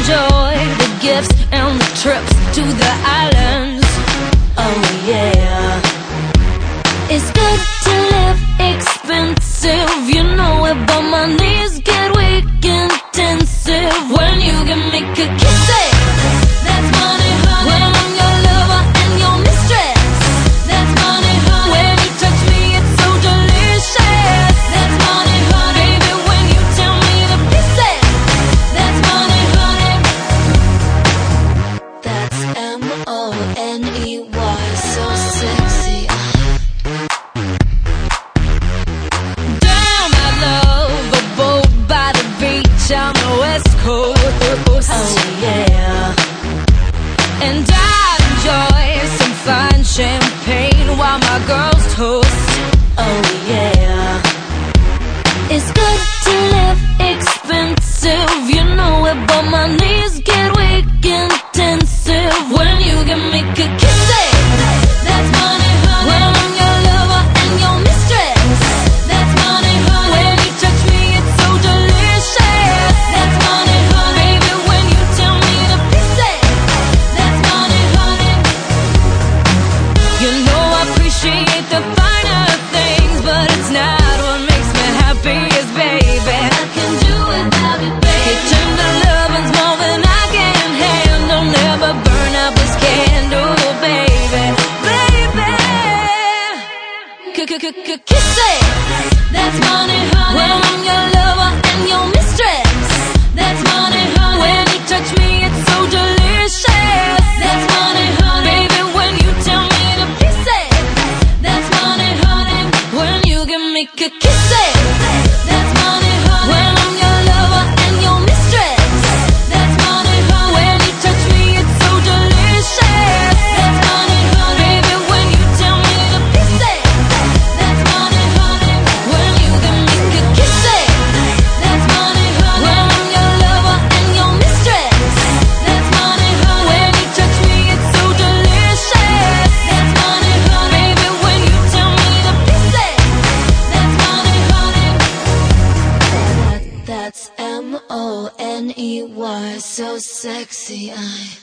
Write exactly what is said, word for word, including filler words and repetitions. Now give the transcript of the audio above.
enjoy the gifts and the trips to the islands. Oh yeah. It's good to live expensive, you know it, but my knees get weak intensive when you give me a kiss. It, that's money, honey. When I'm your lover and your mistress, that's money, honey. When you touch me, it's so delicious. That's money, honey. Baby, when you tell me to kiss it, that's money, honey. That's M O N E Y, so sexy. Damn, I love a boat by the beach on the west coast. Oh yeah. And I enjoy some fine champagne while my girls toast. Oh yeah. It's good to live expensive, you know it, but my knees get weak intensive when you give me a kiss. It, that's money, honey. When I'm your lover and your mistress, that's money, honey. When you touch me, it's so delicious. That's money, honey. Baby, when you tell me to kiss it, that's money, honey. You know I appreciate the finer things, but it's not what makes me happiest, baby. I can do without it, baby. Your tender loving's more than I can handle. Never burn out this candle, baby, baby. Kiss it, that's money, honey. When I'm your lover and your mistress, that's money, honey. When you touch me, it's so delicious. That's money, honey. Baby, when you tell me to kiss it, that's money, honey. When you give me a kiss it, that's money, honey. When I'm your lover and your mistress, that's money, honey. When you touch me, it's so delicious. That's money, honey. Baby, when you tell me to kiss it, that's money, honey. When you give me a kiss it, that's money, honey. When I'm your lover and your mistress, that's money, honey. When you touch me, it's so delicious. That's money, honey. Baby, when you tell me to kiss it, that's money, honey. That, that's M O N E Y, so sexy. I